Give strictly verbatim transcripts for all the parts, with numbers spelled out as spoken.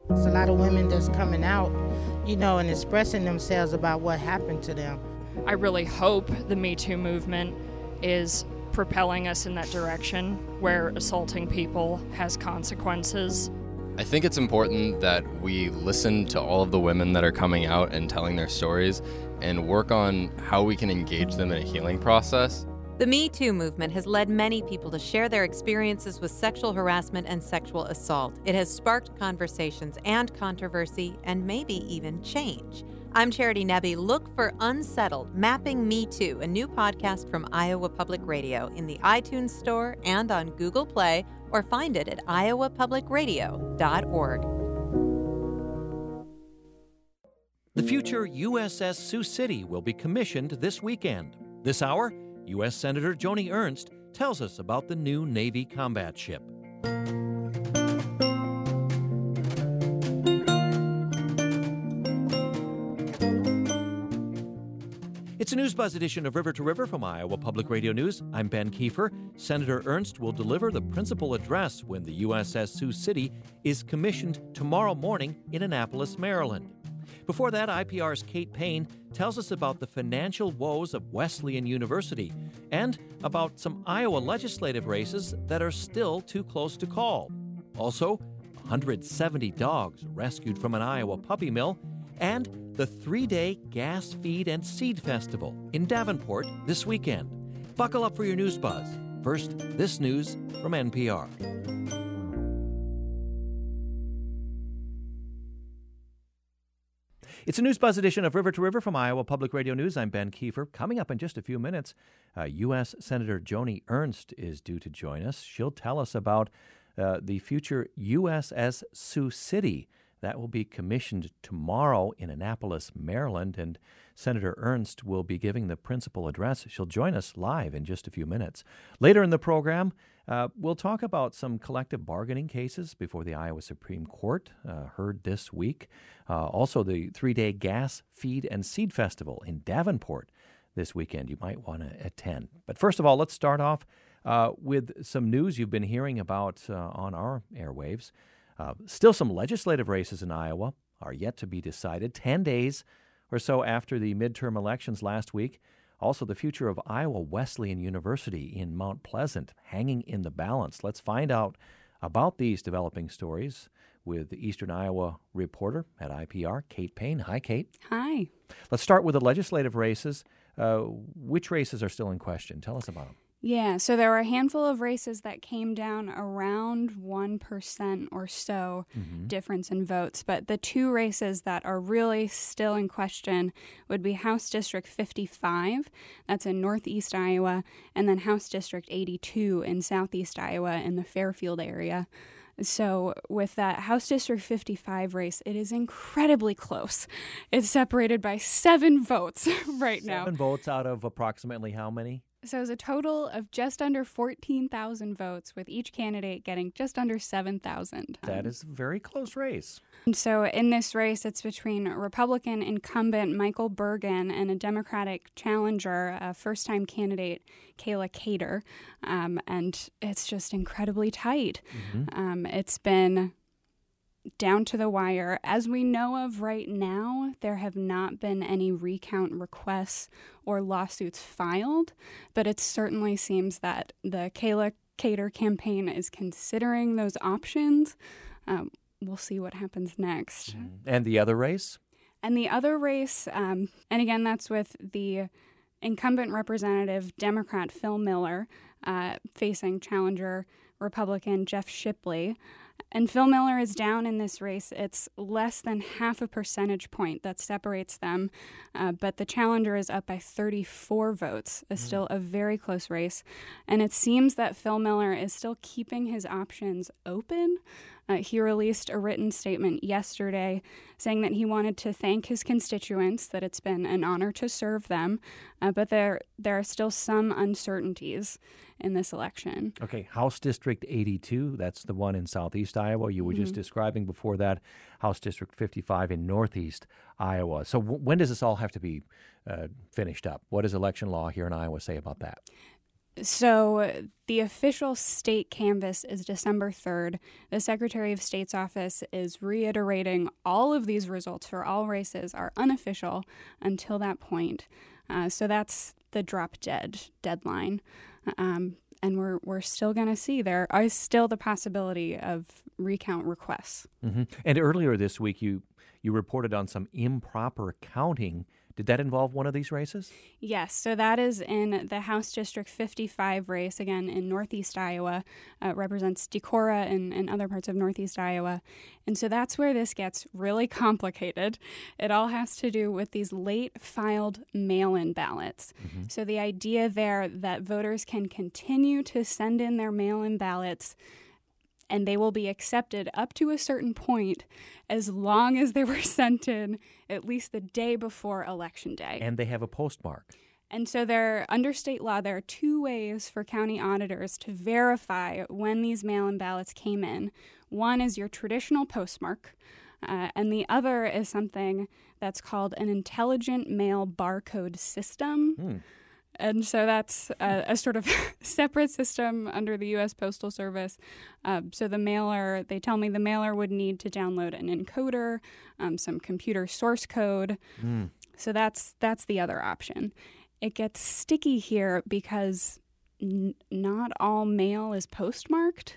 There's a lot of women that's coming out, you know, and expressing themselves about what happened to them. I really hope the Me Too movement is propelling us in that direction where assaulting people has consequences. I think it's important that we listen to all of the women that are coming out and telling their stories and work on how we can engage them in a healing process. The Me Too movement has led many people to share their experiences with sexual harassment and sexual assault. It has sparked conversations and controversy and maybe even change. I'm Charity Nebbe. Look for Unsettled, Mapping Me Too, a new podcast from Iowa Public Radio in the iTunes Store and on Google Play, or find it at iowa public radio dot org. The future U S S Sioux City will be commissioned this weekend. This hour, U S Senator Joni Ernst tells us about the new Navy combat ship. It's a News Buzz edition of River to River from Iowa Public Radio News. I'm Ben Kiefer. Senator Ernst will deliver the principal address when the U S S Sioux City is commissioned tomorrow morning in Annapolis, Maryland. Before that, I P R's Kate Payne tells us about the financial woes of Wesleyan University and about some Iowa legislative races that are still too close to call. Also, one hundred seventy dogs rescued from an Iowa puppy mill, and the three-day Gas Feed and Seed Festival in Davenport this weekend. Buckle up for your News Buzz. First, this news from N P R. It's a News Buzz edition of River to River from Iowa Public Radio News. I'm Ben Kiefer. Coming up in just a few minutes, uh, U S Senator Joni Ernst is due to join us. She'll tell us about uh, the future U S S Sioux City. That will be commissioned tomorrow in Annapolis, Maryland, and Senator Ernst will be giving the principal address. She'll join us live in just a few minutes. Later in the program, uh, we'll talk about some collective bargaining cases before the Iowa Supreme Court, uh, heard this week. Uh, also, the three-day Gas, Feed, and Seed Festival in Davenport this weekend. You might want to attend. But first of all, let's start off uh, with some news you've been hearing about uh, on our airwaves. Uh, still some legislative races in Iowa are yet to be decided, ten days or so after the midterm elections last week. Also, the future of Iowa Wesleyan University in Mount Pleasant hanging in the balance. Let's find out about these developing stories with the Eastern Iowa reporter at I P R, Kate Payne. Hi, Kate. Hi. Let's start with the legislative races. Uh, which races are still in question? Tell us about them. Yeah, so there were a handful of races that came down around one percent or so mm-hmm. difference in votes. But the two races that are really still in question would be House District fifty-five, that's in northeast Iowa, and then House District eighty-two in southeast Iowa in the Fairfield area. So with that House District fifty-five race, it is incredibly close. It's separated by seven votes right now. Seven votes out of approximately how many? So it's a total of just under fourteen thousand votes, with each candidate getting just under seven thousand. That is a very close race. And so in this race, it's between Republican incumbent Michael Bergen and a Democratic challenger, a first-time candidate, Kayla Cater. Um, and it's just incredibly tight. Mm-hmm. Um, it's been down to the wire. As we know of right now, there have not been any recount requests or lawsuits filed, but it certainly seems that the Kayla Cater campaign is considering those options. Um, we'll see what happens next. And the other race? And the other race, um, and again, that's with the incumbent representative, Democrat Phil Miller, uh, facing challenger Republican Jeff Shipley. And Phil Miller is down in this race. It's less than half a percentage point that separates them, uh, but the challenger is up by thirty-four votes. It's mm. still a very close race. And it seems that Phil Miller is still keeping his options open. Uh, he released a written statement yesterday saying that he wanted to thank his constituents, that it's been an honor to serve them, uh, but there there are still some uncertainties in this election. Okay, House District eighty-two, that's the one in southeast Iowa. You were mm-hmm. just describing before that House District fifty-five in northeast Iowa. So w- when does this all have to be uh, finished up? What does election law here in Iowa say about that? So the official state canvass is December third. The Secretary of State's office is reiterating all of these results for all races are unofficial until that point. Uh, so that's the drop dead deadline. Um, and we're we're still going to see there is still the possibility of recount requests. Mm-hmm. And earlier this week, you you reported on some improper counting. Did that involve one of these races? Yes, so that is in the House District fifty-five race, again, in Northeast Iowa. Uh, represents Decorah and, and other parts of Northeast Iowa. And so that's where this gets really complicated. It all has to do with these late-filed mail-in ballots. Mm-hmm. So the idea there that voters can continue to send in their mail-in ballots and they will be accepted up to a certain point as long as they were sent in at least the day before Election Day. And they have a postmark. And so there, under state law, there are two ways for county auditors to verify when these mail-in ballots came in. One is your traditional postmark, uh, and the other is something that's called an intelligent mail barcode system. Hmm. And so that's a, a sort of separate system under the U S Postal Service. Uh, so the mailer, they tell me the mailer would need to download an encoder, um, some computer source code. Mm. So that's that's the other option. It gets sticky here because n- not all mail is postmarked.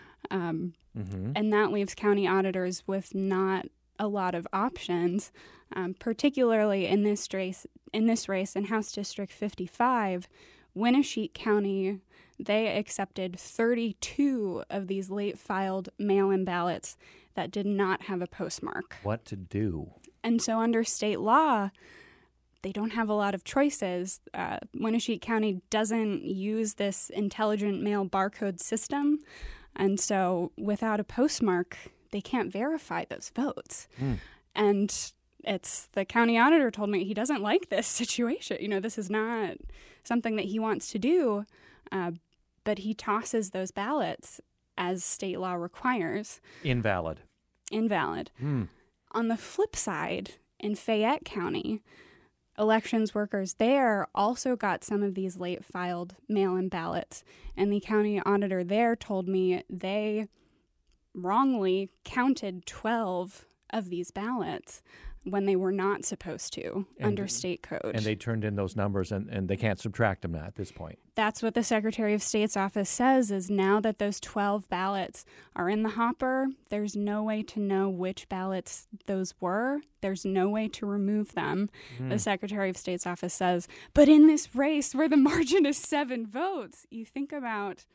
Um, mm-hmm. And that leaves county auditors with not a lot of options, um, particularly in this race. In this race in House District fifty-five, Winneshiek County, they accepted thirty-two of these late-filed mail-in ballots that did not have a postmark. What to do? And so under state law, they don't have a lot of choices. Uh, Winneshiek County doesn't use this intelligent mail barcode system, and so without a postmark, they can't verify those votes. Mm. And it's the county auditor told me he doesn't like this situation. You know, this is not something that he wants to do, uh, but he tosses those ballots as state law requires. Invalid. Invalid. Mm. On the flip side, in Fayette County, elections workers there also got some of these late filed mail-in ballots, and the county auditor there told me they wrongly counted twelve of these ballots when they were not supposed to and, under state code. And they turned in those numbers, and, and they can't subtract them now at this point. That's what the Secretary of State's office says, is now that those twelve ballots are in the hopper, there's no way to know which ballots those were. There's no way to remove them, mm. the Secretary of State's office says. But in this race where the margin is seven votes, you think about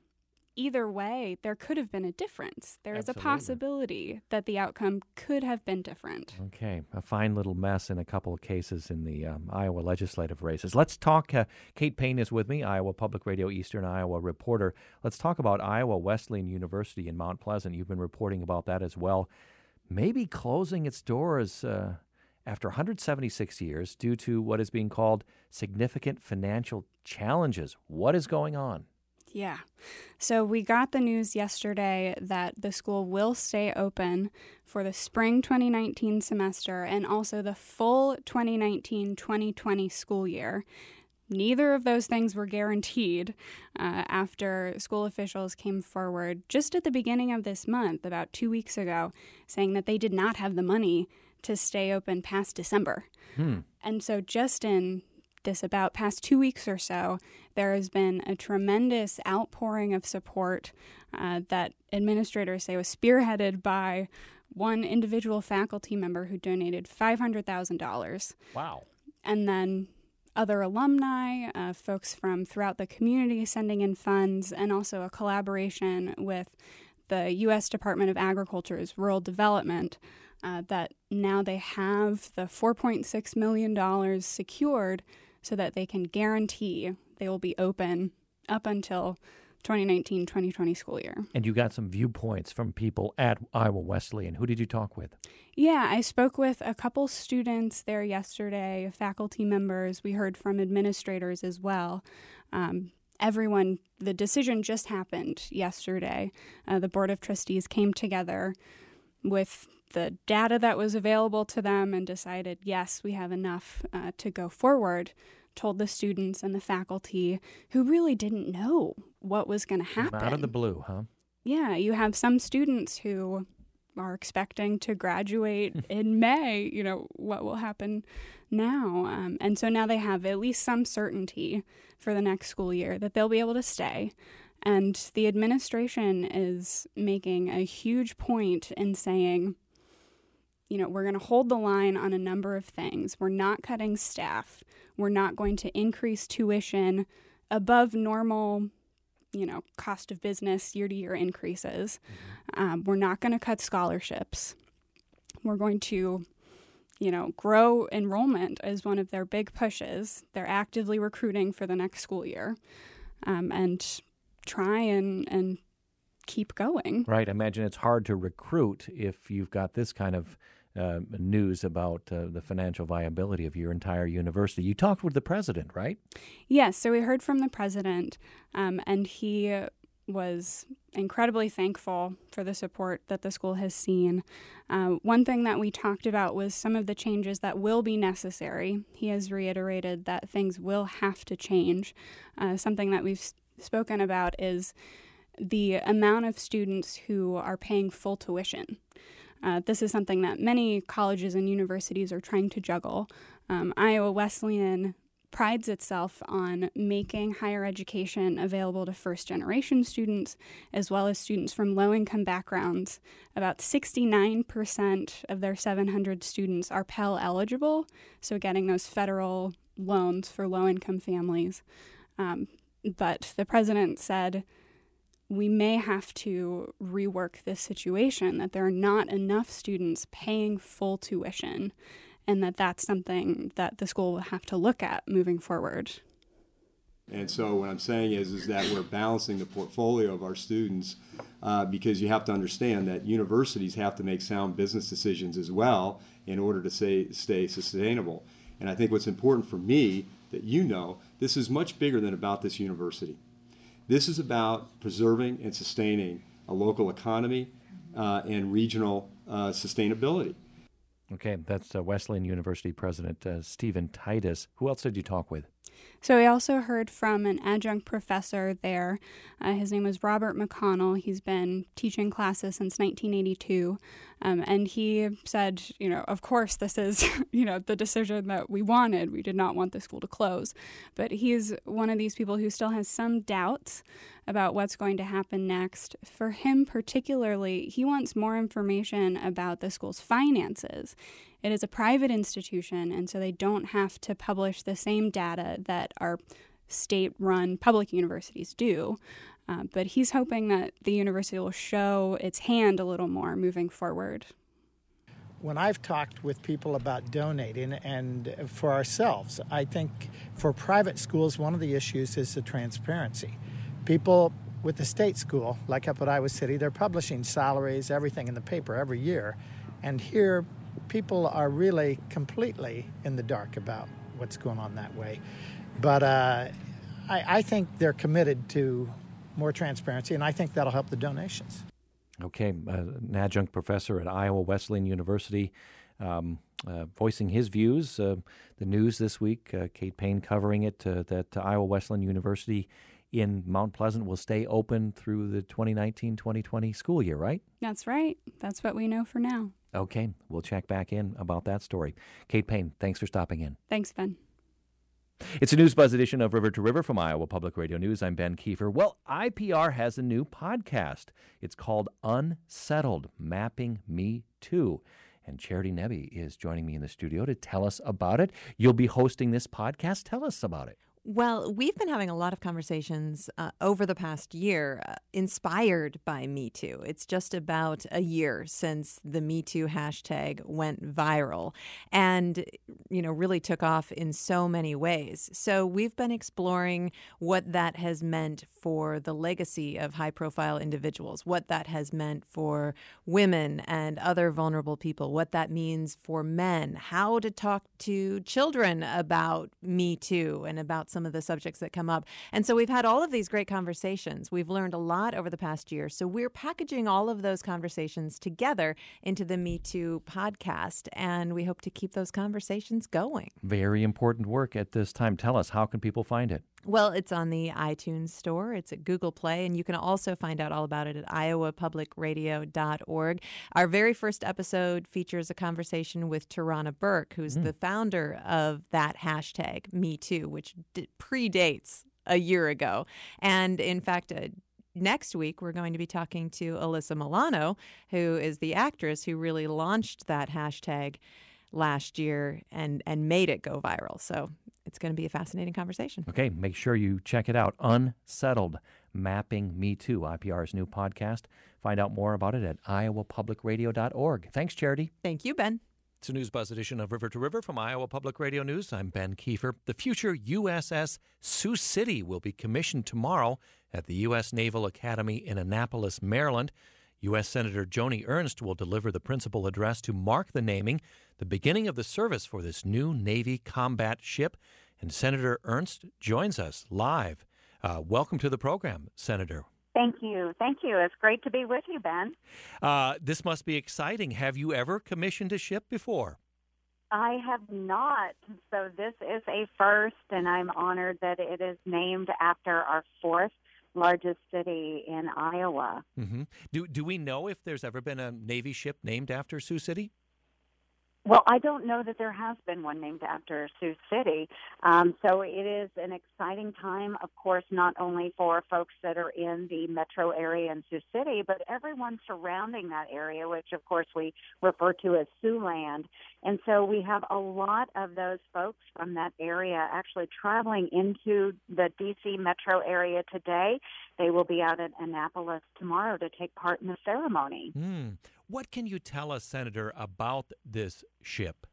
either way, there could have been a difference. There is a possibility that the outcome could have been different. Okay, a fine little mess in a couple of cases in the um, Iowa legislative races. Let's talk. Uh, Kate Payne is with me, Iowa Public Radio Eastern Iowa reporter. Let's talk about Iowa Wesleyan University in Mount Pleasant. You've been reporting about that as well. Maybe closing its doors uh, after one hundred seventy-six years due to what is being called significant financial challenges. What is going on? Yeah. So we got the news yesterday that the school will stay open for the spring twenty nineteen semester and also the full twenty nineteen twenty twenty school year. Neither of those things were guaranteed uh, after school officials came forward just at the beginning of this month, about two weeks ago, saying that they did not have the money to stay open past December. Hmm. And so just in this about past two weeks or so, there has been a tremendous outpouring of support uh, that administrators say was spearheaded by one individual faculty member who donated five hundred thousand dollars. Wow. And then other alumni, uh, folks from throughout the community sending in funds, and also a collaboration with the U S Department of Agriculture's Rural Development, uh, that now they have the four point six million dollars secured so that they can guarantee they will be open up until twenty nineteen twenty twenty school year. And you got some viewpoints from people at Iowa Wesleyan. Who did you talk with? Yeah, I spoke with a couple students there yesterday, faculty members. We heard from administrators as well. Um, everyone, the decision just happened yesterday. Uh, the Board of Trustees came together with the data that was available to them and decided, yes, we have enough uh, to go forward. told the students and the faculty who really didn't know what was going to happen. Out of the blue, huh? Yeah, you have some students who are expecting to graduate in May. You know, what will happen now? Um, and so now they have at least some certainty for the next school year that they'll be able to stay. And the administration is making a huge point in saying, you know, we're going to hold the line on a number of things. We're not cutting staff. We're not going to increase tuition above normal, you know, cost of business year-to-year increases. Um, we're not going to cut scholarships. We're going to, you know, grow enrollment as one of their big pushes. They're actively recruiting for the next school year, um, and try and, and keep going. Right. I imagine it's hard to recruit if you've got this kind of uh, news about uh, the financial viability of your entire university. You talked with the president, right? Yes. So we heard from the president, um, and he was incredibly thankful for the support that the school has seen. Uh, one thing that we talked about was some of the changes that will be necessary. He has reiterated that things will have to change. Uh, something that we've spoken about is the amount of students who are paying full tuition. Uh, this is something that many colleges and universities are trying to juggle. Um, Iowa Wesleyan prides itself on making higher education available to first-generation students, as well as students from low-income backgrounds. About sixty-nine percent of their seven hundred students are Pell eligible, so getting those federal loans for low-income families. Um, but the president said, we may have to rework this situation, that there are not enough students paying full tuition, and that that's something that the school will have to look at moving forward. And so what I'm saying is, is that we're balancing the portfolio of our students uh, because you have to understand that universities have to make sound business decisions as well in order to say, stay sustainable. And I think what's important for me that you know, this is much bigger than about this university. This is about preserving and sustaining a local economy uh, and regional uh, sustainability. Okay, that's uh, Wesleyan University President uh, Stephen Titus. Who else did you talk with? So we also heard from an adjunct professor there. Uh, his name was Robert McConnell. He's been teaching classes since nineteen eighty-two. Um, and he said, you know, of course, this is, you know, the decision that we wanted. We did not want the school to close. But he's one of these people who still has some doubts about what's going to happen next. For him particularly, he wants more information about the school's finances. It is a private institution, and so they don't have to publish the same data that our state-run public universities do. Uh, but he's hoping that the university will show its hand a little more moving forward. When I've talked with people about donating and for ourselves, I think for private schools, one of the issues is the transparency. People with the state school, like up at Iowa City, they're publishing salaries, everything in the paper every year. And here, people are really completely in the dark about what's going on that way. But uh, I, I think they're committed to more transparency, and I think that'll help the donations. Okay, uh, an adjunct professor at Iowa Wesleyan University um, uh, voicing his views. Uh, the news this week, uh, Kate Payne covering it, uh, that uh, Iowa Wesleyan University in Mount Pleasant will stay open through the twenty nineteen twenty twenty school year, right? That's right. That's what we know for now. Okay, we'll check back in about that story. Kate Payne, thanks for stopping in. Thanks, Ben. It's a News Buzz edition of River to River from Iowa Public Radio News. I'm Ben Kiefer. Well, I P R has a new podcast. It's called Unsettled, Mapping Me Too. And Charity Nebbe is joining me in the studio to tell us about it. You'll be hosting this podcast. Tell us about it. Well, we've been having a lot of conversations uh, over the past year uh, inspired by Me Too. It's just about a year since the Me Too hashtag went viral and, you know, really took off in so many ways. So we've been exploring what that has meant for the legacy of high-profile individuals, what that has meant for women and other vulnerable people, what that means for men, how to talk to children about Me Too and about some of the subjects that come up. And so we've had all of these great conversations. We've learned a lot over the past year. So we're packaging all of those conversations together into the Me Too podcast, and we hope to keep those conversations going. Very important work at this time. Tell us, how can people find it? Well, it's on the iTunes store. It's at Google Play, and you can also find out all about it at iowa public radio dot org. Our very first episode features a conversation with Tarana Burke, who's mm. the founder of that hashtag, Me Too, which d- predates a year ago. And in fact, uh, next week, we're going to be talking to Alyssa Milano, who is the actress who really launched that hashtag last year and, and made it go viral. So it's going to be a fascinating conversation. Okay, make sure you check it out. Unsettled, Mapping Me Too, I P R's new podcast. Find out more about it at iowa public radio dot org. Thanks, Charity. Thank you, Ben. It's a News Buzz edition of River to River from Iowa Public Radio News. I'm Ben Kiefer. The future U S S Sioux City will be commissioned tomorrow at the U S Naval Academy in Annapolis, Maryland. U S Senator Joni Ernst will deliver the principal address to mark the naming, the beginning of the service for this new Navy combat ship. And Senator Ernst joins us live. Uh, welcome to the program, Senator. Thank you. Thank you. It's great to be with you, Ben. Uh, this must be exciting. Have you ever commissioned a ship before? I have not. So this is a first, and I'm honored that it is named after our fourth largest city in Iowa. Mm-hmm. Do do we know if there's ever been a Navy ship named after Sioux City? Well, I don't know that there has been one named after Sioux City. Um, so it is an exciting time, of course, not only for folks that are in the metro area in Sioux City, but everyone surrounding that area, which, of course, we refer to as Siouxland. And so we have a lot of those folks from that area actually traveling into the D C metro area today. They will be out at Annapolis tomorrow to take part in the ceremony. Mm. What can you tell us, Senator, about this ship?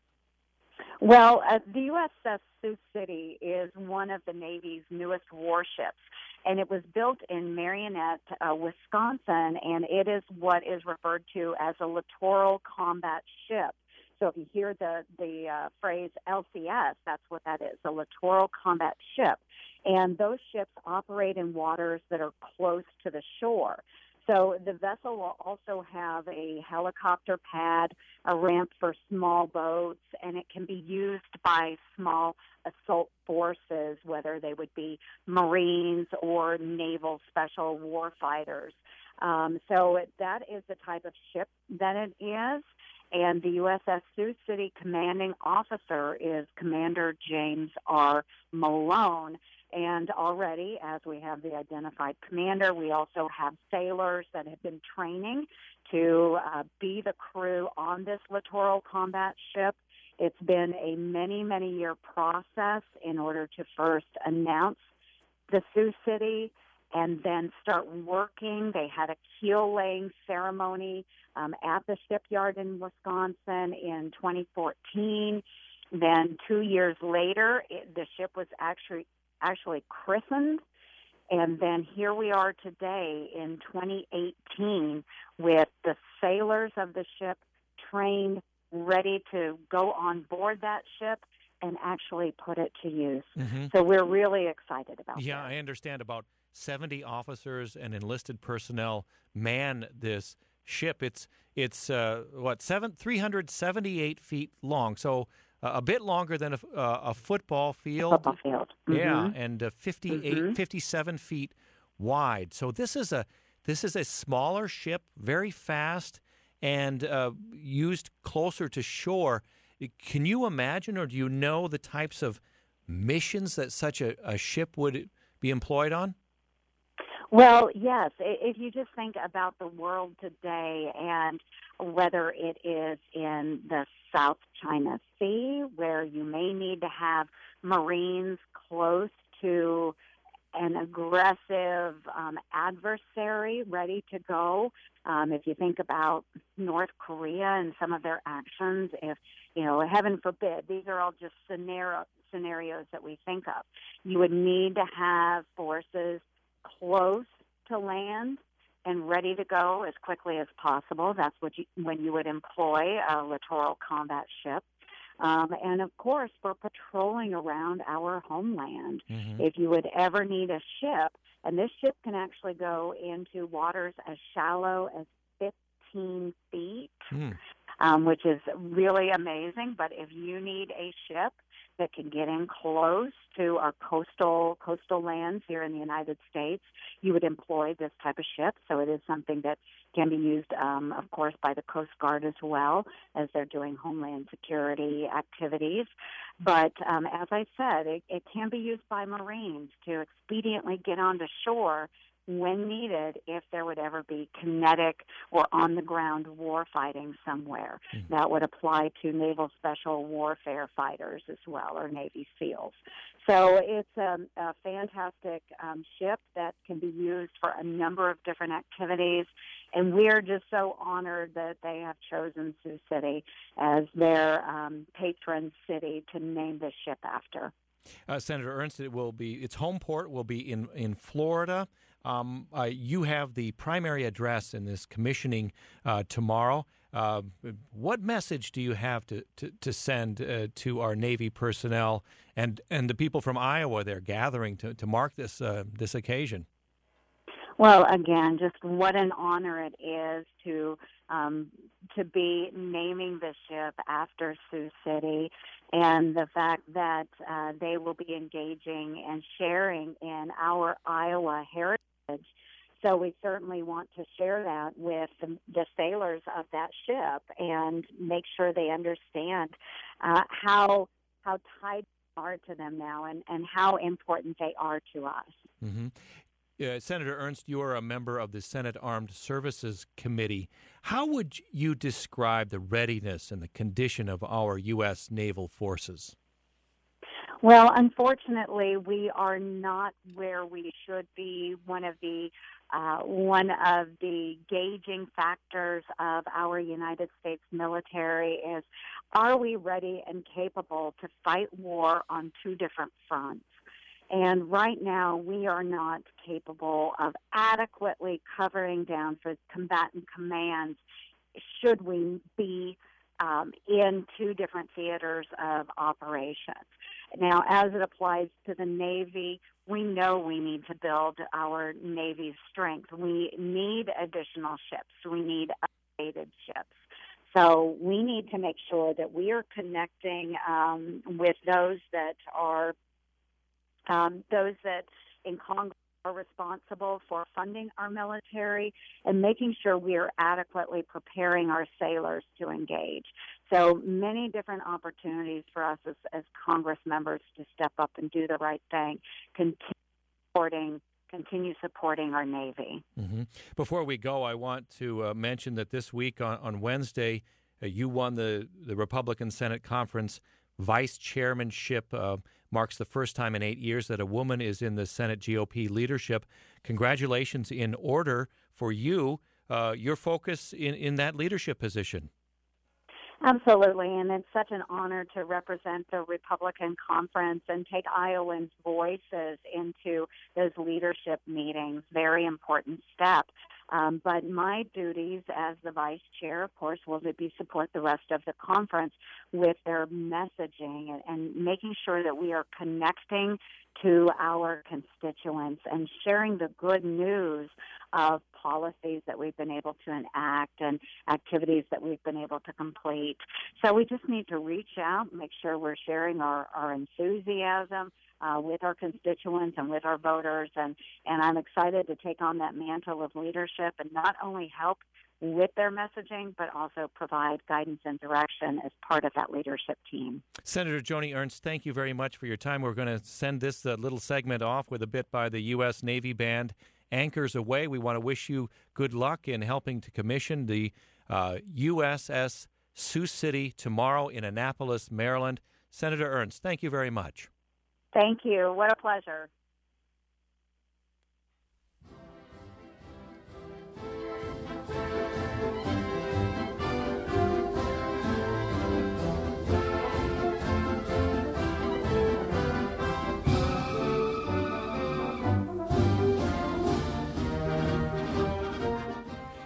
Well, uh, the U S S Sioux City is one of the Navy's newest warships, and it was built in Marionette, uh, Wisconsin, and it is what is referred to as a littoral combat ship. So if you hear the, the uh, phrase L C S, that's what that is, a littoral combat ship. And those ships operate in waters that are close to the shore. So the vessel will also have a helicopter pad, a ramp for small boats, and it can be used by small assault forces, whether they would be Marines or naval special warfighters. Um, so that is the type of ship that it is. And the U S S Sioux City commanding officer is Commander James R. Malone. And already, as we have the identified commander, we also have sailors that have been training to uh, be the crew on this littoral combat ship. It's been a many, many year process in order to first announce the Sioux City and then start working. They had a keel laying ceremony um, at the shipyard in Wisconsin in twenty fourteen. Then two years later, it, the ship was actually actually christened, and then here we are today in twenty eighteen with the sailors of the ship trained, ready to go on board that ship and actually put it to use. Mm-hmm. So we're really excited about yeah, that. I understand about seventy officers and enlisted personnel man this ship. It's it's uh, what seven three hundred seventy-eight feet long, so uh, a bit longer than a, uh, a football field. A football field, mm-hmm. Yeah, and uh, fifty-eight, mm-hmm. fifty-seven feet wide. So this is a this is a smaller ship, very fast, and uh, used closer to shore. Can you imagine, or do you know the types of missions that such a, a ship would be employed on? Well, yes. If you just think about the world today and whether it is in the South China Sea, where you may need to have Marines close to an aggressive um, adversary ready to go. Um, if you think about North Korea and some of their actions, if, you know, heaven forbid, these are all just scenario, scenarios that we think of. You would need to have forces close to land and ready to go as quickly as possible. That's what you, when you would employ a littoral combat ship. Um, and, of course, for patrolling around our homeland. Mm-hmm. If you would ever need a ship, and this ship can actually go into waters as shallow as fifteen feet, Mm. um, which is really amazing. But if you need a ship that can get in close to our coastal coastal lands here in the United States, you would employ this type of ship. So it is something that can be used, um, of course, by the Coast Guard as well as they're doing homeland security activities. But um, as I said, it, it can be used by Marines to expediently get onto shore when needed if there would ever be kinetic or on-the-ground war fighting somewhere. Mm-hmm. That would apply to Naval Special Warfare Fighters as well, or Navy SEALs. So it's a, a fantastic um, ship that can be used for a number of different activities, and we're just so honored that they have chosen Sioux City as their um, patron city to name this ship after. Uh, Senator Ernst, it will be its home port will be in in Florida. Um, uh, you have the primary address in this commissioning uh, tomorrow. Uh, what message do you have to to, to send uh, to our Navy personnel and, and the people from Iowa they're gathering to, to mark this uh, this occasion? Well, again, just what an honor it is to um, to be naming the ship after Sioux City, and the fact that uh, they will be engaging and sharing in our Iowa heritage. So we certainly want to share that with the, the sailors of that ship and make sure they understand uh, how how tied we are to them now and, and how important they are to us. Mm-hmm. Uh, Senator Ernst, you are a member of the Senate Armed Services Committee. How would you describe the readiness and the condition of our U S naval forces? Well, unfortunately, we are not where we should be. One of the uh, one of the gauging factors of our United States military is, are we ready and capable to fight war on two different fronts? And right now, we are not capable of adequately covering down for combatant commands should we be um, in two different theaters of operations. Now, as it applies to the Navy, we know we need to build our Navy's strength. We need additional ships. We need updated ships. So we need to make sure that we are connecting um, with those that are Um, those that in Congress are responsible for funding our military and making sure we are adequately preparing our sailors to engage. So many different opportunities for us as, as Congress members to step up and do the right thing, continue supporting, continue supporting our Navy. Mm-hmm. Before we go, I want to uh, mention that this week on, on Wednesday, uh, you won the, the Republican Senate Conference vice chairmanship. Uh, marks the first time in eight years that a woman is in the Senate G O P leadership. Congratulations in order for you, uh, your focus in, in that leadership position. Absolutely, and it's such an honor to represent the Republican conference and take Iowans' voices into those leadership meetings. Very important step. Um, but my duties as the vice chair, of course, will be support the rest of the conference with their messaging and, and making sure that we are connecting to our constituents and sharing the good news of policies that we've been able to enact and activities that we've been able to complete. So we just need to reach out, make sure we're sharing our, our enthusiasm uh, with our constituents and with our voters. And, and I'm excited to take on that mantle of leadership and not only help with their messaging, but also provide guidance and direction as part of that leadership team. Senator Joni Ernst, thank you very much for your time. We're going to send this uh, little segment off with a bit by the U S Navy Band, Anchors Away. We want to wish you good luck in helping to commission the uh, U S S Sioux City tomorrow in Annapolis, Maryland. Senator Ernst, thank you very much. Thank you. What a pleasure.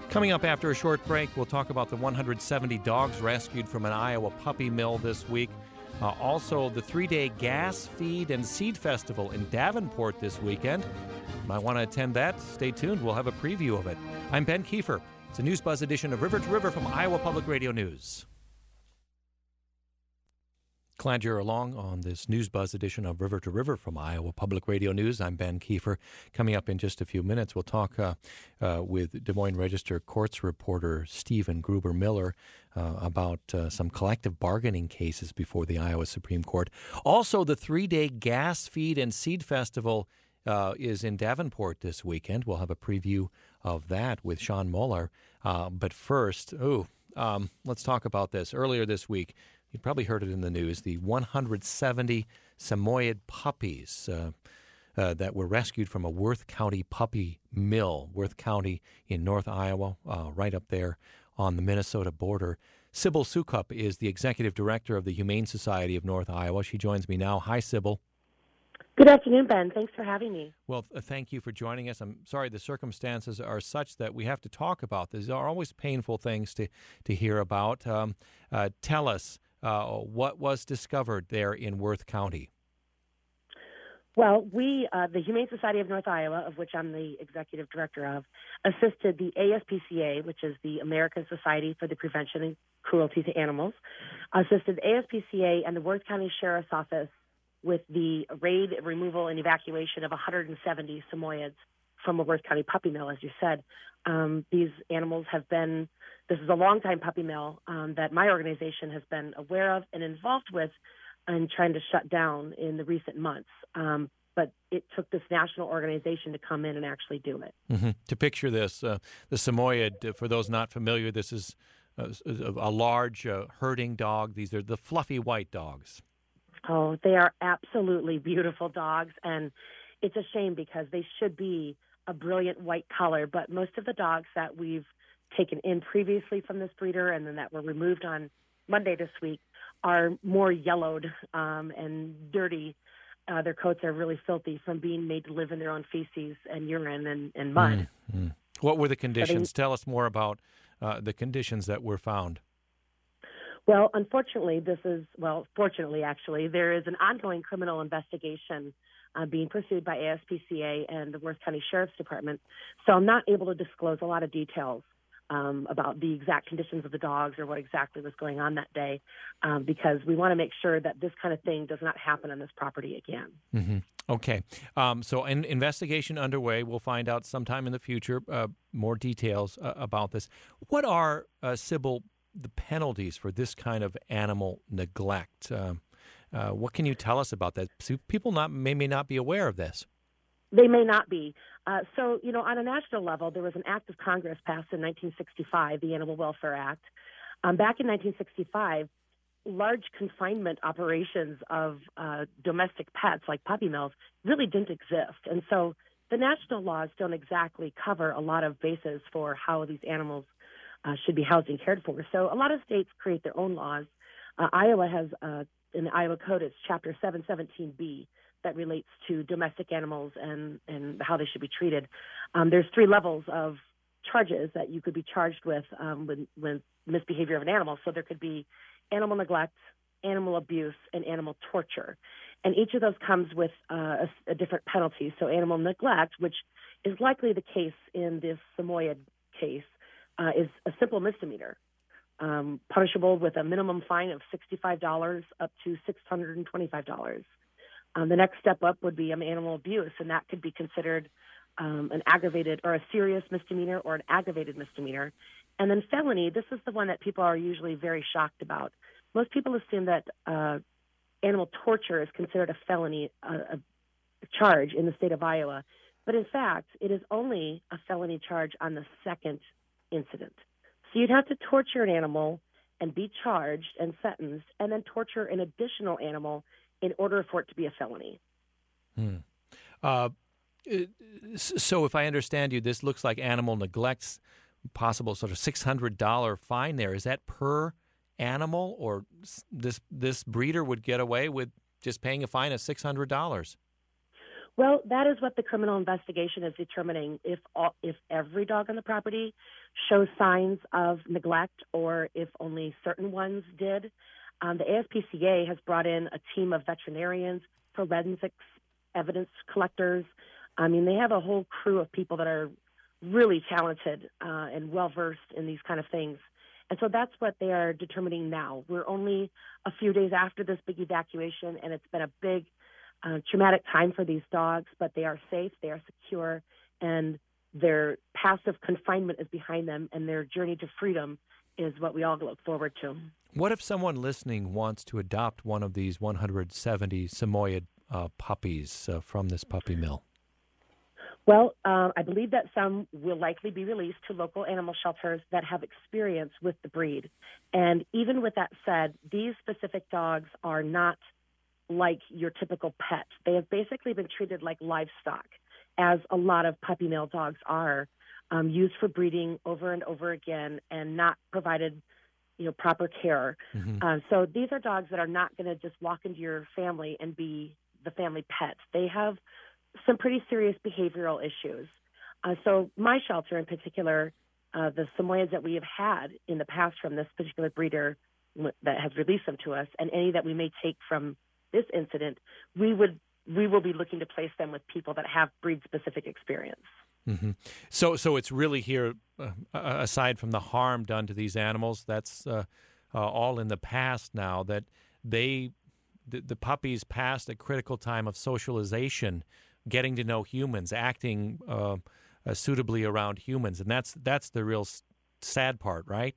Coming up after a short break, we'll talk about the one hundred seventy dogs rescued from an Iowa puppy mill this week. Uh, also, the three-day Gas, Feed, and Seed Festival in Davenport this weekend. You might want to attend that. Stay tuned. We'll have a preview of it. I'm Ben Kiefer. It's a News Buzz edition of River to River from Iowa Public Radio News. Glad you're along on this News Buzz edition of River to River from Iowa Public Radio News. I'm Ben Kiefer. Coming up in just a few minutes, we'll talk uh, uh, with Des Moines Register Courts reporter Stephen Gruber Miller uh, about uh, some collective bargaining cases before the Iowa Supreme Court. Also, the three-day Gas, Feed, and Seed Festival uh, is in Davenport this weekend. We'll have a preview of that with Sean Moeller. Uh, but first, ooh, um, let's talk about this. Earlier this week, you probably heard it in the news, the one hundred seventy Samoyed puppies uh, uh, that were rescued from a Worth County puppy mill, Worth County in North Iowa, uh, right up there on the Minnesota border. Sybil Sukup is the executive director of the Humane Society of North Iowa. She joins me now. Hi, Sybil. Good afternoon, Ben. Thanks for having me. Well, th- thank you for joining us. I'm sorry the circumstances are such that we have to talk about. These are always painful things to, to hear about. Um, uh, tell us. Uh, what was discovered there in Worth County? Well, we, uh, the Humane Society of North Iowa, of which I'm the executive director of, assisted the A S P C A, which is the American Society for the Prevention of Cruelty to Animals, assisted the A S P C A and the Worth County Sheriff's Office with the raid, removal, and evacuation of one hundred seventy Samoyeds from a Worth County puppy mill, as you said. Um, these animals have been, this is a long-time puppy mill um, that my organization has been aware of and involved with and trying to shut down in the recent months. Um, but it took this national organization to come in and actually do it. Mm-hmm. To picture this, uh, the Samoyed, uh, for those not familiar, this is a, a large uh, herding dog. These are the fluffy white dogs. Oh, they are absolutely beautiful dogs, and it's a shame because they should be a brilliant white color, but most of the dogs that we've taken in previously from this breeder and then that were removed on Monday this week are more yellowed um, and dirty. Uh, their coats are really filthy from being made to live in their own feces and urine and, and mud. Mm-hmm. What were the conditions? They, Tell us more about uh, the conditions that were found. Well, unfortunately, this is, well, fortunately, actually, there is an ongoing criminal investigation uh, being pursued by A S P C A and the Worth County Sheriff's Department. So I'm not able to disclose a lot of details um, about the exact conditions of the dogs or what exactly was going on that day um, because we want to make sure that this kind of thing does not happen on this property again. Mm-hmm. Okay. Um, so an investigation underway. We'll find out sometime in the future uh, more details uh, about this. What are, uh, Sybil, the penalties for this kind of animal neglect? Uh, uh, what can you tell us about that? So people not may, may not be aware of this. They may not be. Uh, so, you know, on a national level, there was an act of Congress passed in nineteen sixty-five, the Animal Welfare Act. Um, back in nineteen sixty-five, large confinement operations of uh, domestic pets like puppy mills really didn't exist. And so the national laws don't exactly cover a lot of bases for how these animals uh, should be housed and cared for. So a lot of states create their own laws. Uh, Iowa has, uh, in the Iowa Code, it's Chapter seven seventeen B that relates to domestic animals and, and how they should be treated. Um, there's three levels of charges that you could be charged with um, with, with misbehavior of an animal. So there could be animal neglect, animal abuse, and animal torture. And each of those comes with uh, a, a different penalty. So animal neglect, which is likely the case in this Samoyed case, uh, is a simple misdemeanor, um, punishable with a minimum fine of sixty-five dollars up to six hundred twenty-five dollars. Um, the next step up would be um, animal abuse, and that could be considered um, an aggravated or a serious misdemeanor or an aggravated misdemeanor. And then felony, this is the one that people are usually very shocked about. Most people assume that uh, animal torture is considered a felony uh, a charge in the state of Iowa. But in fact, it is only a felony charge on the second incident. So you'd have to torture an animal and be charged and sentenced, and then torture an additional animal in order for it to be a felony. Hmm. Uh, so if I understand you, this looks like animal neglect's possible sort of six hundred dollars fine there. Is that per animal, or this this breeder would get away with just paying a fine of six hundred dollars? Well, that is what the criminal investigation is determining. If all, if every dog on the property shows signs of neglect, or if only certain ones did. Um, the A S P C A has brought in a team of veterinarians, forensics, evidence collectors. I mean, they have a whole crew of people that are really talented uh, and well-versed in these kind of things. And so that's what they are determining now. We're only a few days after this big evacuation, and it's been a big, uh, traumatic time for these dogs, but they are safe, they are secure, and their passive confinement is behind them, and their journey to freedom is what we all look forward to. What if someone listening wants to adopt one of these one hundred seventy Samoyed uh, puppies uh, from this puppy mill? Well, uh, I believe that some will likely be released to local animal shelters that have experience with the breed. And even with that said, these specific dogs are not like your typical pet. They have basically been treated like livestock, as a lot of puppy mill dogs are, um, used for breeding over and over again and not provided, you know, proper care. Mm-hmm. Uh, so these are dogs that are not going to just walk into your family and be the family pet. They have some pretty serious behavioral issues. Uh, so my shelter in particular, uh, the Samoyeds that we have had in the past from this particular breeder that has released them to us, and any that we may take from this incident, we would we will be looking to place them with people that have breed-specific experience. Mm-hmm. So, so it's really here, uh, aside from the harm done to these animals, that's uh, uh, all in the past now. That they, the, the puppies, passed a critical time of socialization, getting to know humans, acting uh, uh, suitably around humans, and that's that's the real s- sad part, right?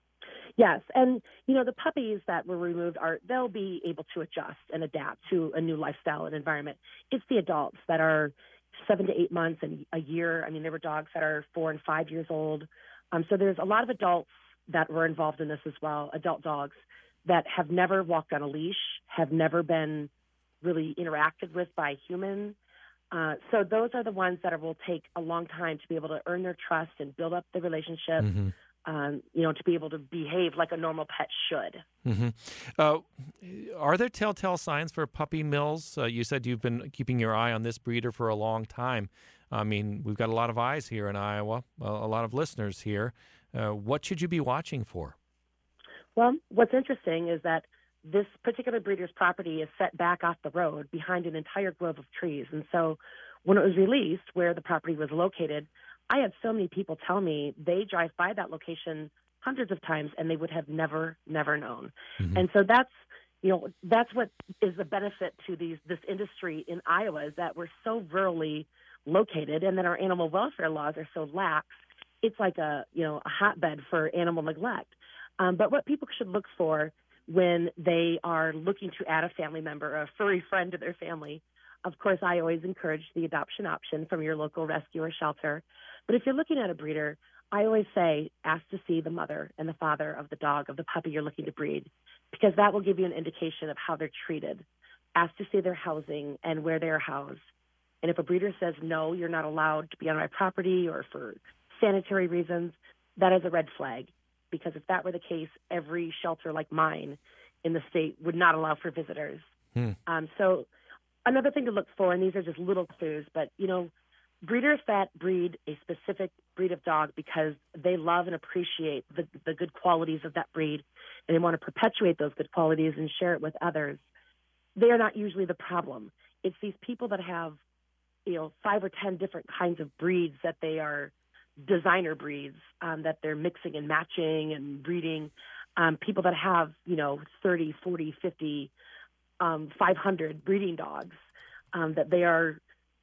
Yes, and you know the puppies that were removed are they'll be able to adjust and adapt to a new lifestyle and environment. It's the adults that are seven to eight months and a year. I mean, there were dogs that are four and five years old. Um, so there's a lot of adults that were involved in this as well, adult dogs that have never walked on a leash, have never been really interacted with by humans. Uh, so those are the ones that are, will take a long time to be able to earn their trust and build up the relationship. Mm-hmm. Um, you know, to be able to behave like a normal pet should. Mm-hmm. Uh, are there telltale signs for puppy mills? Uh, you said you've been keeping your eye on this breeder for a long time. I mean, we've got a lot of eyes here in Iowa, a lot of listeners here. Uh, what should you be watching for? Well, what's interesting is that this particular breeder's property is set back off the road behind an entire grove of trees. And so when it was released, where the property was located, I had so many people tell me they drive by that location hundreds of times and they would have never, never known. Mm-hmm. And so that's, you know, that's what is the benefit to these this industry in Iowa, is that we're so rurally located and that our animal welfare laws are so lax. It's like a, you know, a hotbed for animal neglect. Um, but what people should look for when they are looking to add a family member, a furry friend to their family, of course, I always encourage the adoption option from your local rescue or shelter. But if you're looking at a breeder, I always say ask to see the mother and the father of the dog, of the puppy you're looking to breed, because that will give you an indication of how they're treated. Ask to see their housing and where they're housed. And if a breeder says, no, you're not allowed to be on my property or for sanitary reasons, that is a red flag. Because if that were the case, every shelter like mine in the state would not allow for visitors. Hmm. Um, so another thing to look for, and these are just little clues, but, you know, breeders that breed a specific breed of dog because they love and appreciate the, the good qualities of that breed, and they want to perpetuate those good qualities and share it with others, they are not usually the problem. It's these people that have, you know, five or ten different kinds of breeds that they are designer breeds, um, that they're mixing and matching and breeding, um, people that have, you know, thirty, forty, fifty, um, five hundred breeding dogs, um, that they are,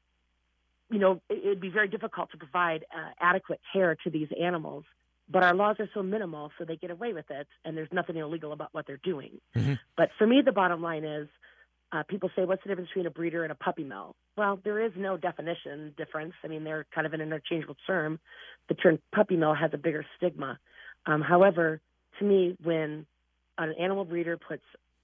you know, it would be very difficult to provide uh, adequate care to these animals. But our laws are so minimal, so they get away with it, and there's nothing illegal about what they're doing. Mm-hmm. But for me, the bottom line is, uh, people say, what's the difference between a breeder and a puppy mill? Well, there is no definition difference. I mean, they're kind of an interchangeable term. The term puppy mill has a bigger stigma. Um, however, to me, when an animal breeder puts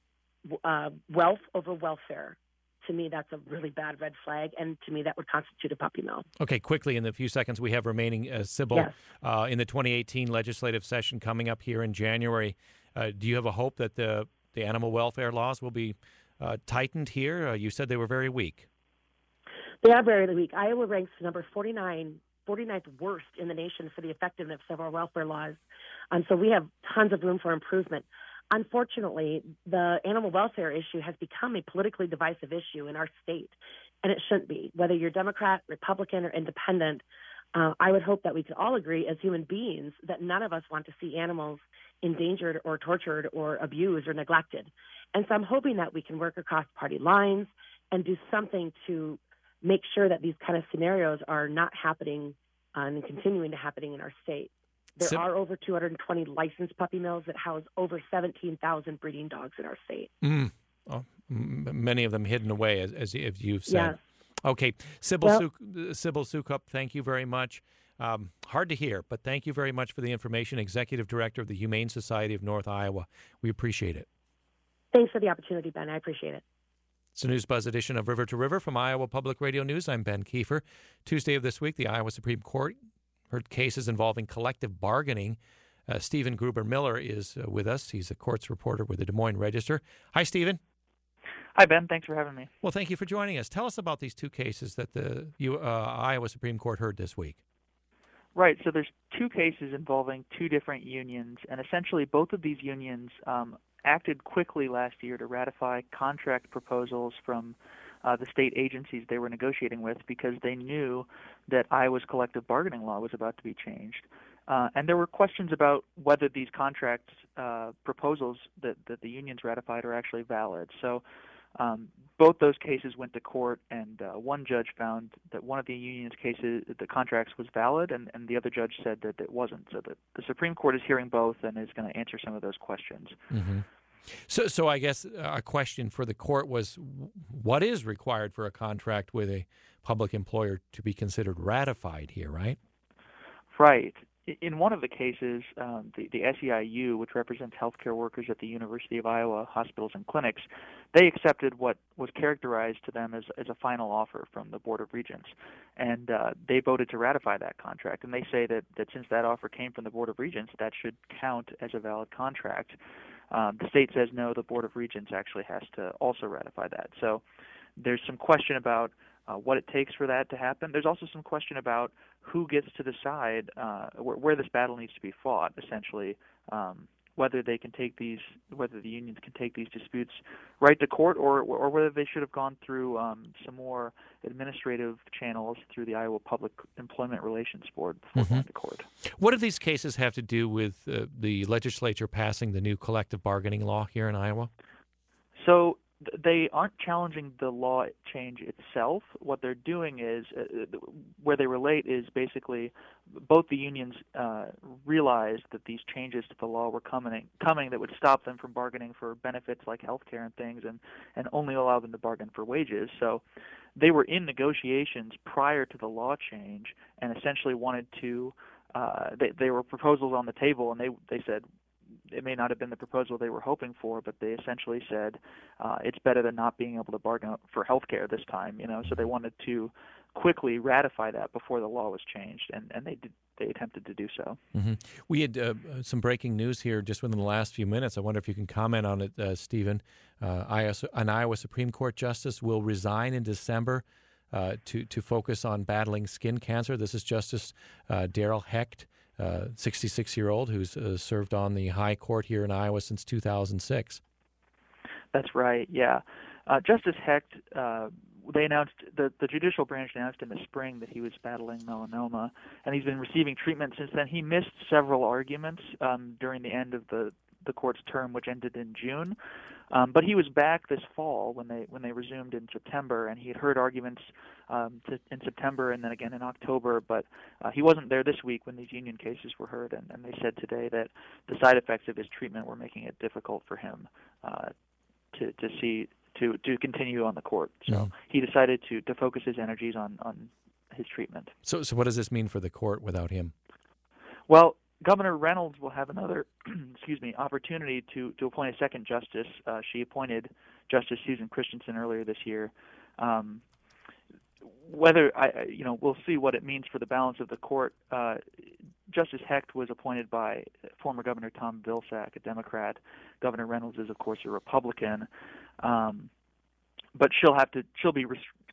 uh, wealth over welfare, to me, that's a really bad red flag, and to me, that would constitute a puppy mill. Okay, quickly, in the few seconds we have remaining, uh, Sybil, yes. uh, in the twenty eighteen legislative session coming up here in January, uh, do you have a hope that the, the animal welfare laws will be uh, tightened here? Uh, you said they were very weak. They are very weak. Iowa ranks number forty-nine, forty-ninth worst in the nation for the effectiveness of our welfare laws. Um, so we have tons of room for improvement. Unfortunately, the animal welfare issue has become a politically divisive issue in our state, and it shouldn't be. Whether you're Democrat, Republican, or independent, uh, I would hope that we could all agree as human beings that none of us want to see animals endangered or tortured or abused or neglected. And so I'm hoping that we can work across party lines and do something to make sure that these kind of scenarios are not happening uh, and continuing to happening in our state. There Sim- are over two hundred twenty licensed puppy mills that house over seventeen thousand breeding dogs in our state. Mm. Oh, m- many of them hidden away, as, as as you've said. Yes. Okay, Sybil, Well- Su- Sybil Sukup, thank you very much. Um, hard to hear, but thank you very much for the information. Executive Director of the Humane Society of North Iowa. We appreciate it. Thanks for the opportunity, Ben. I appreciate it. It's a News Buzz edition of River to River from Iowa Public Radio News. I'm Ben Kiefer. Tuesday of this week, the Iowa Supreme Court heard cases involving collective bargaining. Uh, Stephen Gruber Miller is uh, with us. He's a courts reporter with the Des Moines Register. Hi, Stephen. Hi, Ben. Thanks for having me. Well, thank you for joining us. Tell us about these two cases that the uh, Iowa Supreme Court heard this week. Right. So there's two cases involving two different unions, and essentially both of these unions um, acted quickly last year to ratify contract proposals from uh, the state agencies they were negotiating with because they knew that Iowa's collective bargaining law was about to be changed. Uh, and there were questions about whether these contract uh, proposals that, that the unions ratified are actually valid. So um, both those cases went to court, and uh, one judge found that one of the union's cases, the contracts, was valid, and, and the other judge said that it wasn't. So the, the Supreme Court is hearing both and is going to answer some of those questions. Mm-hmm. So, so I guess a question for the court was, what is required for a contract with a public employer to be considered ratified here, right? Right. In one of the cases, um, the, the S E I U, which represents healthcare workers at the University of Iowa hospitals and clinics, they accepted what was characterized to them as, as a final offer from the Board of Regents. And uh, they voted to ratify that contract. And they say that, that since that offer came from the Board of Regents, that should count as a valid contract. Um, the state says no, the Board of Regents actually has to also ratify that. So there's some question about uh, what it takes for that to happen. There's also some question about who gets to decide uh, where, where this battle needs to be fought, essentially, um, whether they can take these, whether the unions can take these disputes right to court, or or whether they should have gone through um, some more administrative channels through the Iowa Public Employment Relations Board before Mm-hmm. going to court. What do these cases have to do with uh, the legislature passing the new collective bargaining law here in Iowa? So th- they aren't challenging the law change itself. What they're doing is, uh, where they relate is basically both the unions uh, realized that these changes to the law were coming, coming that would stop them from bargaining for benefits like health care and things, and, and only allow them to bargain for wages. So they were in negotiations prior to the law change and essentially wanted to, uh, they, they were proposals on the table, and they they said, it may not have been the proposal they were hoping for, but they essentially said uh, it's better than not being able to bargain for health care this time, you know. So they wanted to quickly ratify that before the law was changed, and, and they did. They attempted to do so. Mm-hmm. We had uh, some breaking news here just within the last few minutes. I wonder if you can comment on it, uh, Stephen. Uh, an Iowa Supreme Court justice will resign in December uh, to to focus on battling skin cancer. This is Justice uh, Daryl Hecht. Uh, sixty-six-year-old who's uh, served on the high court here in Iowa since two thousand six. That's right, yeah. Uh, Justice Hecht, uh, they announced, the, the judicial branch announced in the spring that he was battling melanoma, and he's been receiving treatment since then. He missed several arguments um, during the end of the, the court's term, which ended in June. Um, but he was back this fall when they when they resumed in September, and he had heard arguments um, to, in September and then again in October. But uh, he wasn't there this week when these union cases were heard, and, and they said today that the side effects of his treatment were making it difficult for him uh, to to see to to continue on the court. So mm-hmm. he decided to to focus his energies on on his treatment. So so what does this mean for the court without him? Well, Governor Reynolds will have another, excuse me, opportunity to, to appoint a second justice. Uh, she appointed Justice Susan Christensen earlier this year. Um, whether I, you know, we'll see what it means for the balance of the court. Uh, Justice Hecht was appointed by former Governor Tom Vilsack, a Democrat. Governor Reynolds is, of course, a Republican. Um, but she'll have to, she'll be res-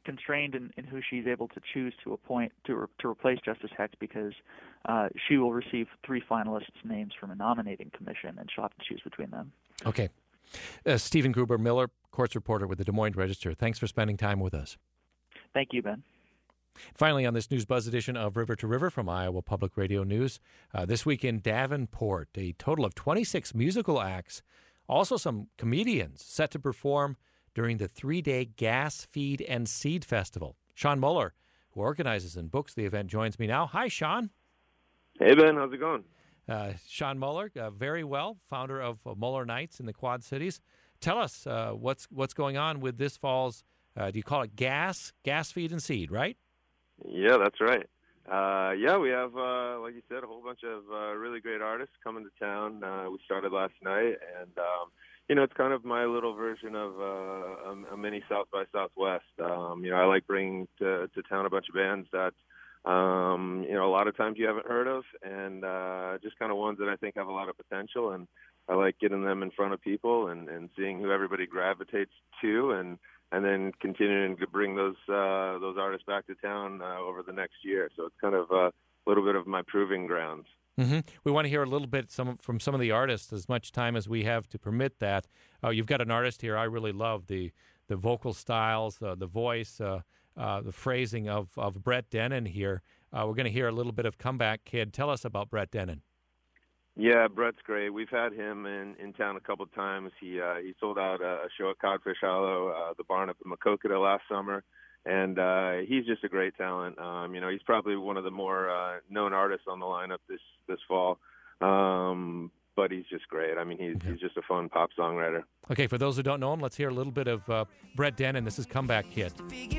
constrained in, in who she's able to choose to appoint to re, to replace Justice Hecht because uh, she will receive three finalists' names from a nominating commission, and she'll have to choose between them. Okay. Uh, Stephen Gruber Miller, courts reporter with the Des Moines Register. Thanks for spending time with us. Thank you, Ben. Finally, on this News Buzz edition of River to River from Iowa Public Radio News, uh, this week in Davenport, a total of twenty-six musical acts, also some comedians set to perform during the three-day Gas, Feed, and Seed Festival. Sean Muller, who organizes and books the event, joins me now. Hi, Sean. Hey, Ben. How's it going? Uh, Sean Muller, uh, very well, founder of uh, Muller Nights in the Quad Cities. Tell us uh, what's what's going on with this fall's, uh, do you call it Gas, Gas, Feed, and Seed, right? Yeah, that's right. Uh, yeah, we have, uh, like you said, a whole bunch of uh, really great artists coming to town. Uh, we started last night, and um, you know, it's kind of my little version of uh, a, a mini South by Southwest. Um, you know, I like bringing to, to town a bunch of bands that, um, you know, a lot of times you haven't heard of, and uh, just kind of ones that I think have a lot of potential. And I like getting them in front of people and, and seeing who everybody gravitates to, and and then continuing to bring those uh, those artists back to town uh, over the next year. So it's kind of a little bit of my proving grounds. Mm-hmm. We want to hear a little bit some, from some of the artists, as much time as we have to permit that. Uh, you've got an artist here I really love, the the vocal styles, uh, the voice, uh, uh, the phrasing of, of Brett Dennen here. Uh, we're going to hear a little bit of Comeback Kid. Tell us about Brett Dennen. Yeah, Brett's great. We've had him in, in town a couple of times. He uh, he sold out a show at Codfish Hollow, uh, the barn up in Maquoketa last summer. And uh, he's just a great talent. Um, you know, he's probably one of the more uh, known artists on the lineup this this fall. Um, but he's just great. I mean, he's okay. he's just a fun pop songwriter. Okay, for those who don't know him, let's hear a little bit of uh, Brett Dennen. This is Comeback Kid.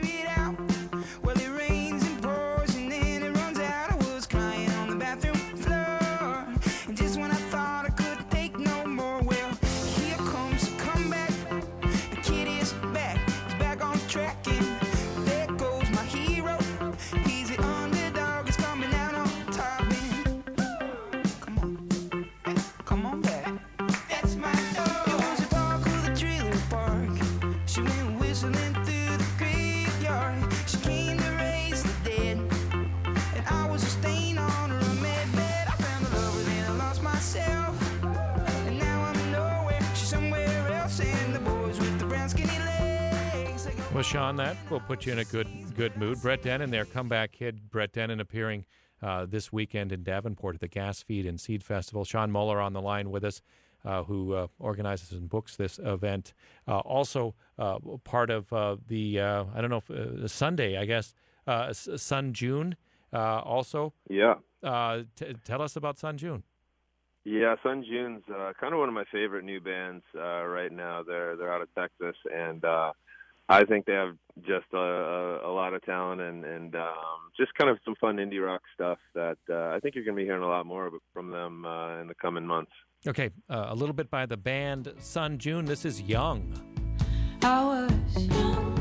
Well, Sean, that will put you in a good good mood. Brett Dennen there, Comeback Kid. Brett Dennen appearing uh, this weekend in Davenport at the Gas, Feed, and Seed Festival. Sean Muller on the line with us, uh, who uh, organizes and books this event. Uh, also uh, part of uh, the, uh, I don't know, if, uh, Sunday, I guess, uh, Sun June uh, also. Yeah. Uh, t- tell us about Sun June. Yeah, Sun June's uh, kind of one of my favorite new bands uh, right now. They're they're out of Texas, and uh, I think they have just a, a, a lot of talent and, and um, just kind of some fun indie rock stuff that uh, I think you're going to be hearing a lot more from them uh, in the coming months. Okay, uh, a little bit by the band Sun June. This is Young. I was young.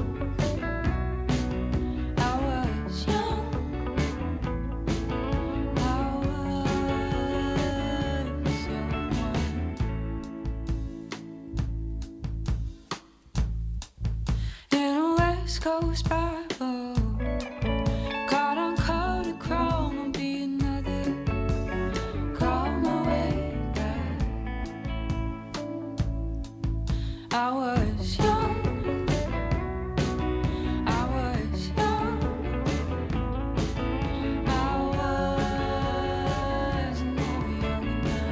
Coast Bible, caught on code chrome, I'll be another, crawl my way back. I was young, I was young, I was never young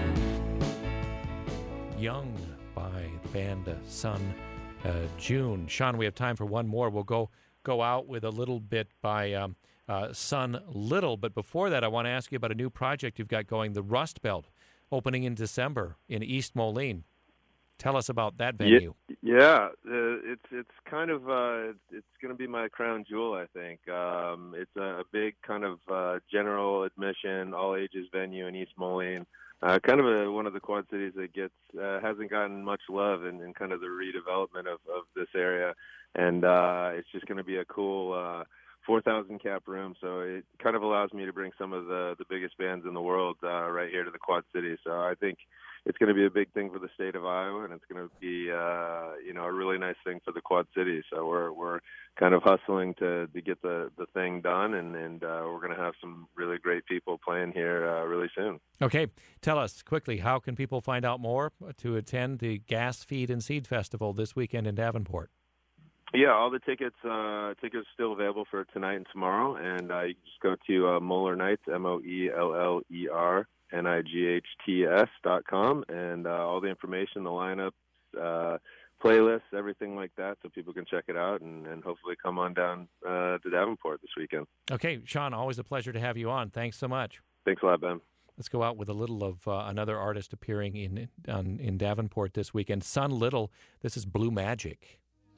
enough. Young by the band uh, Sun Uh, June. Sean, we have time for one more. We'll go go out with a little bit by um, uh, Sun Little. But before that, I want to ask you about a new project you've got going, the Rust Belt, opening in December in East Moline. Tell us about that venue. Yeah, yeah uh, it's it's kind of uh, it's, it's going to be my crown jewel, I think. Um, it's a, a big kind of uh, general admission, all ages venue in East Moline. Uh, kind of a, one of the Quad Cities that gets uh, hasn't gotten much love in, in kind of the redevelopment of, of this area, and uh, it's just going to be a cool uh, four thousand cap room. So it kind of allows me to bring some of the, the biggest bands in the world uh, right here to the Quad Cities. So I think it's going to be a big thing for the state of Iowa, and it's going to be, uh, you know, a really nice thing for the Quad Cities. So we're we're kind of hustling to, to get the, the thing done, and, and uh, we're going to have some really great people playing here uh, really soon. Okay. Tell us quickly, how can people find out more to attend the Gas, Feed, and Seed Festival this weekend in Davenport? Yeah, all the tickets uh, tickets are still available for tonight and tomorrow, and uh, you can just go to uh, Moeller Nights, M O E L L E R N I G H T S dot com, and uh, all the information, the lineup, uh, playlists, everything like that, so people can check it out and, and hopefully come on down uh, to Davenport this weekend. Okay, Sean, always a pleasure to have you on. Thanks so much. Thanks a lot, Ben. Let's go out with a little of uh, another artist appearing in, on, in Davenport this weekend, Sun Little. This is Blue Magic.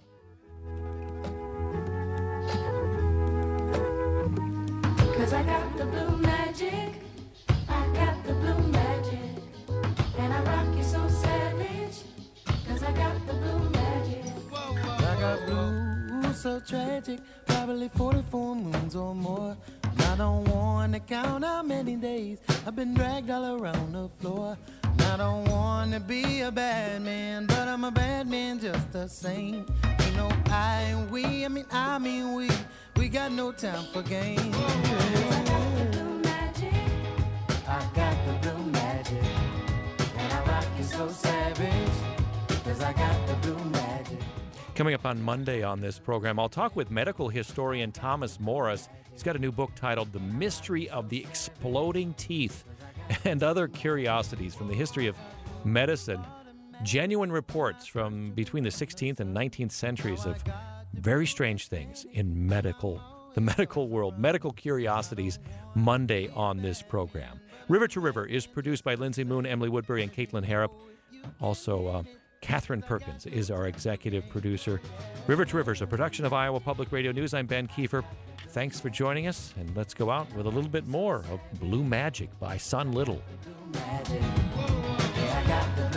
Cause I got the blue magic, I got the blue magic, and I rock you so savage, cause I got the blue magic. I got blue, so tragic, probably forty-four moons or more. I don't want to count how many days I've been dragged all around the floor. I don't want to be a bad man, but I'm a bad man just the same. You know, I and we, I mean, I mean we, we got no time for games. I got the blue magic, I got the blue magic, and I rock you so savage, cause I got the blue magic. Coming up on Monday on this program, I'll talk with medical historian Thomas Morris. He's got a new book titled The Mystery of the Exploding Teeth and Other Curiosities from the History of Medicine. Genuine reports from between the sixteenth and nineteenth centuries of very strange things in medical, the medical world, medical curiosities, Monday on this program. River to River is produced by Lindsay Moon, Emily Woodbury, and Caitlin Harrop. Also, uh, Catherine Perkins is our executive producer. River to River is a production of Iowa Public Radio News. I'm Ben Kiefer. Thanks for joining us, and let's go out with a little bit more of Blue Magic by Sun Little. Magic. Yeah, I got the